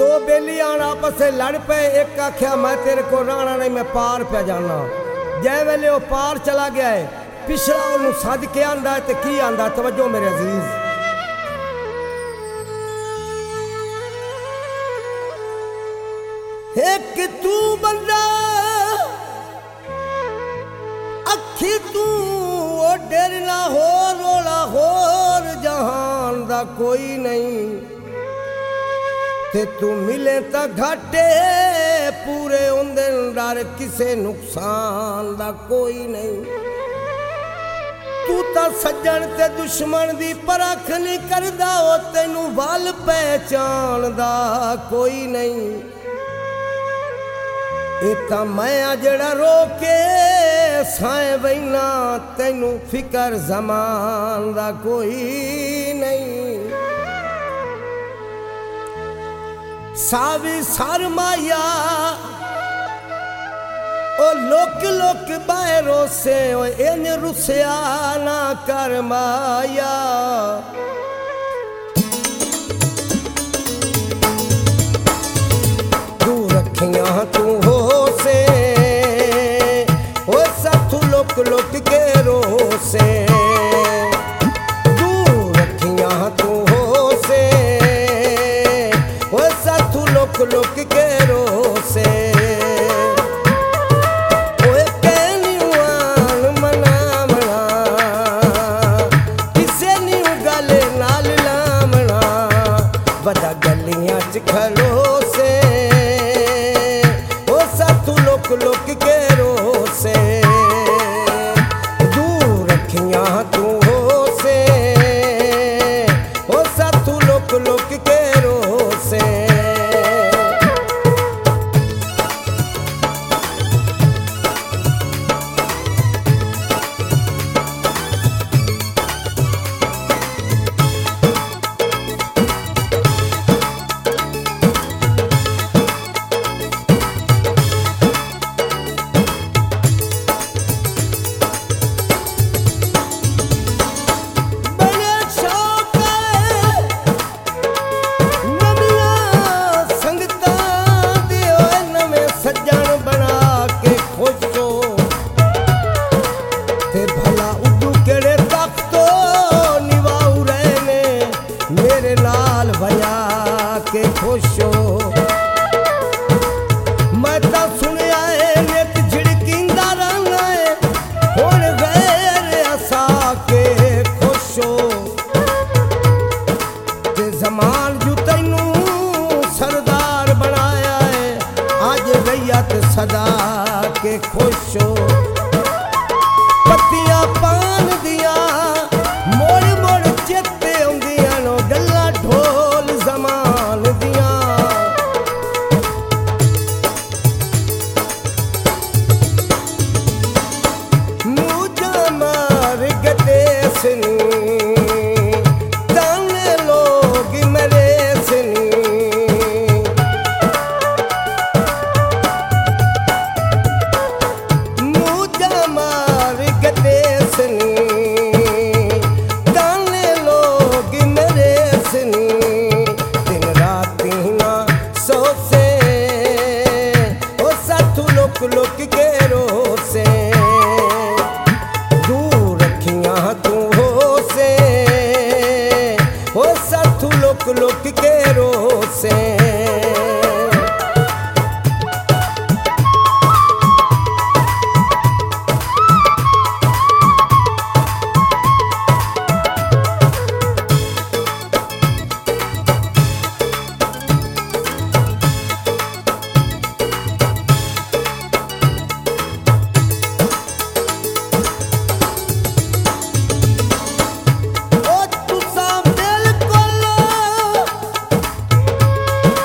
दो बेली आन आपस से लड़ पे। एक आख्या मैं तेरे को राणा नहीं, मैं पार पे जाना। जै वेले वो पार चला गया है, पिछला उन्होंने सद के आंदा है ते की आंदा। तवज्जो मेरे अजीज, एक तू बंदा अखी तू ओ डरना हो रोला होर जहान दा कोई नहीं। ते तू मिले ता घाटे पूरे उंदे डर किसे नुकसान दा कोई नहीं। तू ता सज्जन ते दुश्मन दी परख नहीं करदा, ओ तेनू वल पहचान दा कोई नहीं। इता मैं जड़ा रोके साए बहना, तेनू फिकर जमान दा कोई नहीं। सावी सरमाया ओ लोक लोक बाहरों से, ओ इन रुसिया ना कर माया। तू रखिया तू हो से, ओ साथू लोक लोक के रो से। तू रखिया तू हो से, ओ साथू लोक लोक के रो से। बदा गलियां च खलो से, ओ साथू लोक लोक के रो से। दूर रखिया तू हो से, ओ साथू लोक लोक के रो से। खुशो मैं तो सुनिया है नित झिड़किंदा रहना है, हुण गैर असा के खुशो। ते जमान जू तैनू सरदार बनाया है, आज रैयत सदा के खुशो। पत्तियां पान दिया मोड़ मोड़ चेते आउंदियां नो, गल्ला ढोल जमान दिया। मूजा मार गते सनी, ताने लोग मरे सनी। मूजा मार गते सनी, ताने लोग मरे सनी। दिन रात ना सो से, ओ साथू लोक लोक के रो से। दूर रखिया तू हो से, ओ साथू लोक लोक के रो से। ओ तुसा बिल्कुल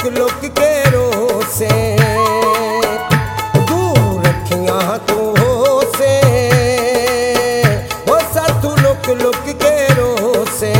लुक लुक के रोसे दूर रखियां तू होसे ओ साथू लुक लुक के रोसे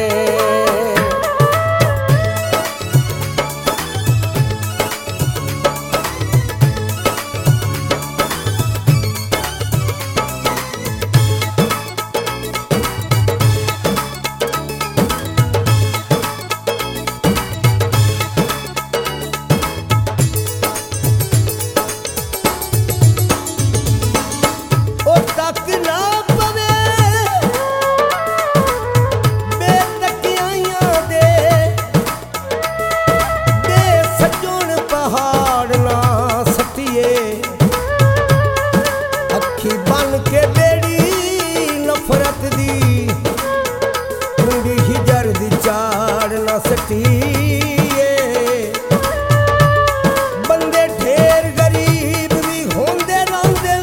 बंदे ढेर गरीब भी होंदे रौंदे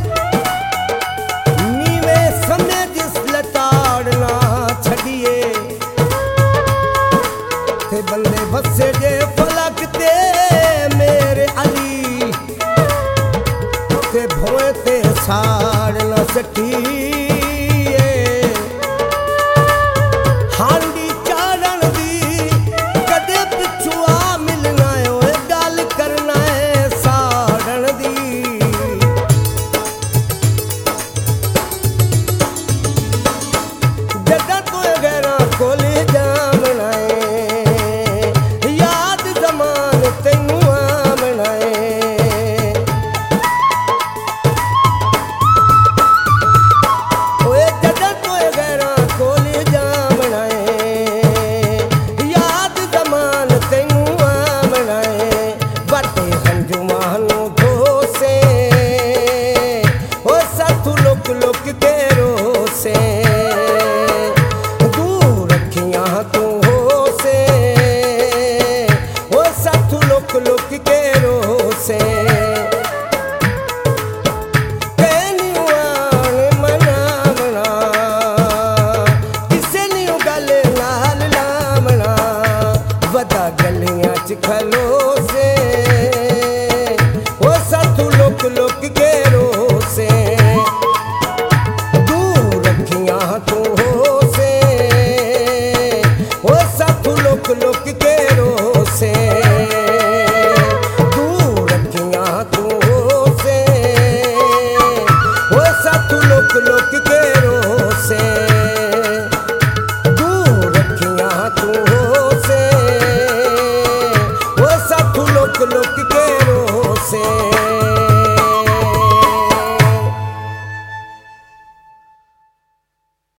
नीवे समय जिस लताड़ना छड़िए ते बंदे बसे जे फलक ते मेरे अली ते भोए ते साड़ना सकी गलियां च खलो से